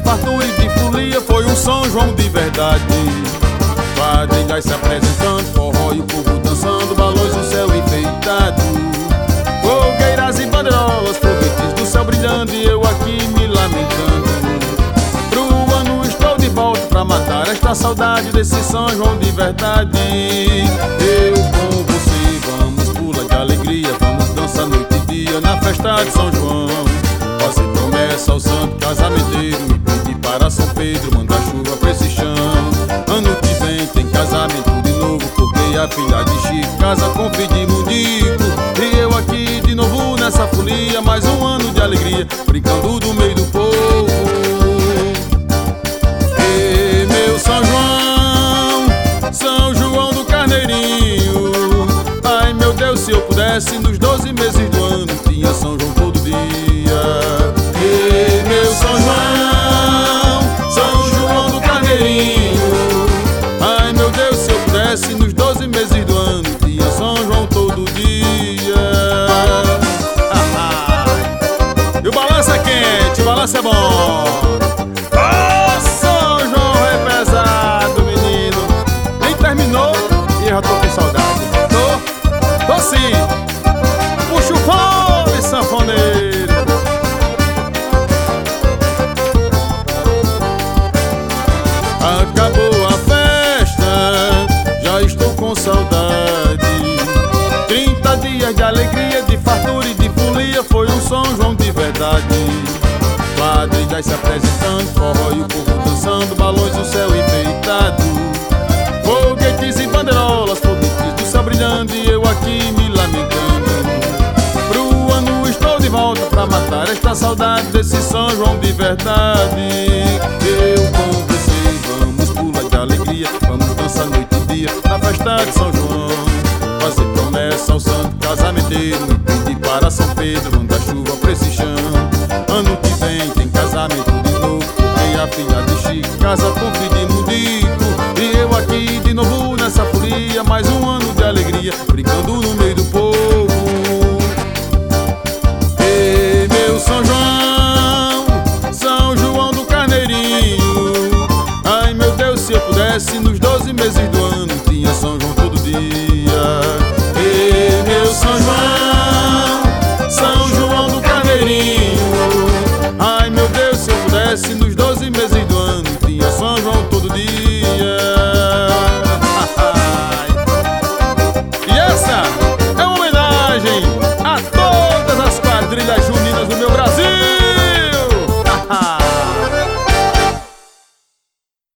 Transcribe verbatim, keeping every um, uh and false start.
fartura e de folia, foi um São João de verdade. Quadrilhas se apresentando, forró e o povo dançando, balões no céu enfeitado, fogueiras e bandeirolas, foguetes do céu brilhando e eu aqui me lamentando. Pro ano estou de volta pra matar esta saudade desse São João de verdade. Eu com você, vamos pular de alegria, vamos dançar noite e dia na festa de São João. Fazer promessa ao santo casamenteiro, me pedir para São Pedro mandar chuva pra esse chão. Ano que vem tem casamento de novo, porque a filha de Chico casa com filho de Munico. E eu aqui de novo nessa folia, mais um ano de alegria, brincando do meio do povo. E meu São João, São João do Carneirinho, ai meu Deus, se eu pudesse nos doze meses do ano tinha São João todo dia. E meu São João, São João do Carneirinho, ai meu Deus, se eu pudesse nos doze meses do ano tinha São João todo dia. E o balanço é quente, o balanço é bom. Ô São João é pesado, menino. Nem terminou e eu já tô com saudade. Tô, tô sim. Puxa o fone, sanfoneiro. Acabou a festa, já estou com saudade. Trinta dias de alegria, de fartura e de folia, foi um São João de verdade. Quadrilhas se apresentando, forró e o povo dançando, balões no céu enfeitado, foguetes e bandeirolas, foguetes do céu brilhando e eu aqui me lamentando. Pro ano estou de volta pra matar esta saudade desse São João de verdade. Eu com você, vamos pular de alegria, vamos dançar noite e dia na festa de São João. Fazer promessa ao santo casamenteiro, me pedir para São Pedro mandar chuva pra esse chão. Ano que vem tem casamento de novo, porque a filha de Chico casa com filho de Munico. E eu aqui de novo nessa folia, mais um ano de alegria, brincando no meio do povo. E meu São João, São João do Carneirinho, ai meu Deus, se eu pudesse nos